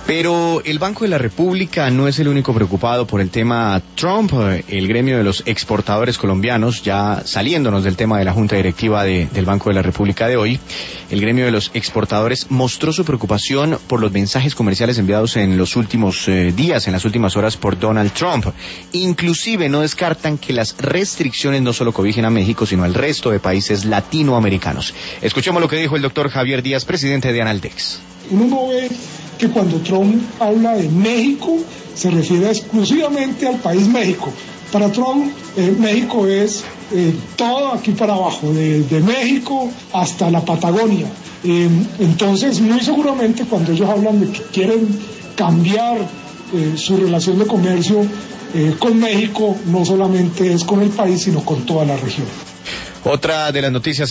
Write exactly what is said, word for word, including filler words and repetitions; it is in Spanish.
Pero el Banco de la República no es el único preocupado por el tema Trump. El gremio de los exportadores colombianos, ya saliéndonos del tema de la Junta Directiva de, del Banco de la República de hoy, el gremio de los exportadores mostró su preocupación por los mensajes comerciales enviados en los últimos eh, días, en las últimas horas por Donald Trump. Inclusive no descartan que las restricciones no solo cobijen a México, sino al resto de países latinoamericanos. Escuchemos lo que dijo el doctor Javier Díaz, presidente de Analtex. Uno no ve que cuando Trump habla de México se refiere exclusivamente al país México. Para Trump, eh, México es eh, todo aquí para abajo, de, de México hasta la Patagonia. Eh, entonces, muy seguramente cuando ellos hablan de que quieren cambiar eh, su relación de comercio eh, con México, no solamente es con el país, sino con toda la región. Otra de las noticias